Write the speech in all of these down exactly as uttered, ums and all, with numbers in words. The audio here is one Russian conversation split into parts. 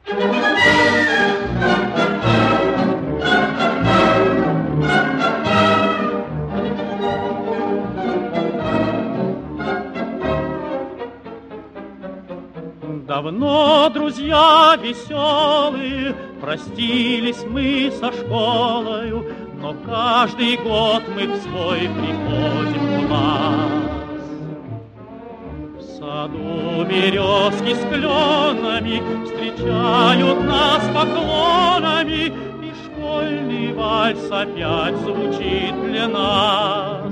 Давно, друзья веселые, простились мы со школою, но каждый год мы в свой приходим класс. В саду березки с кленами встречают нас поклонами, и школьный вальс опять звучит для нас.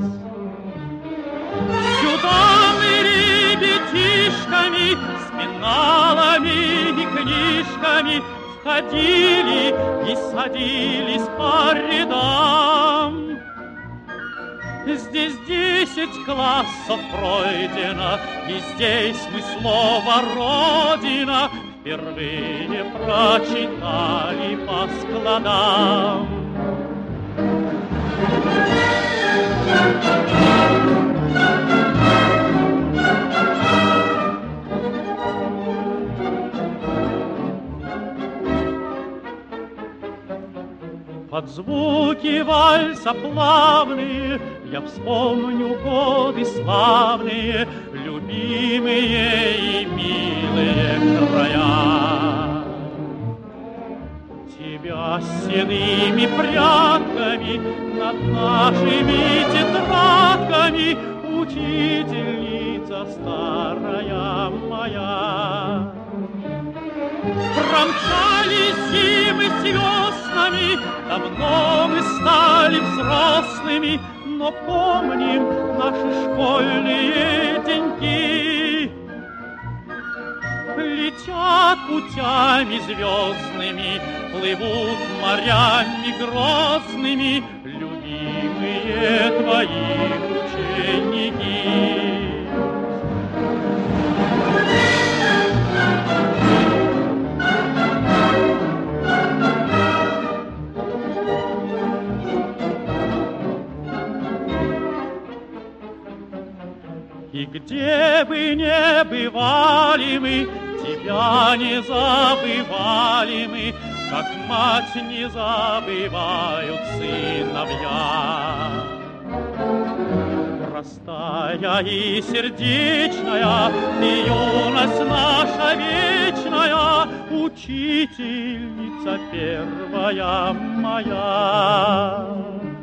Сюда мы ребятишками с пеналами и книжками входили и садились по рядам. Здесь десять классов пройдено, и здесь мы слово «Родина» впервые прочитали по складам. Под звуки вальса плавные я вспомню годы славные, любимые и милые края. Тебя с седыми прядками над нашими тетрадками, учительница старая моя. Промчались зимы с веснами, давно мы стали взрослыми, но помним наши школьные деньки. Летят путями звездными, плывут морями грозными любимые твои ученики. И где бы ни бывали мы, тебя не забывали мы, как мать не забывают сыновья. Простая и сердечная, ты юность наша вечная, учительница первая моя.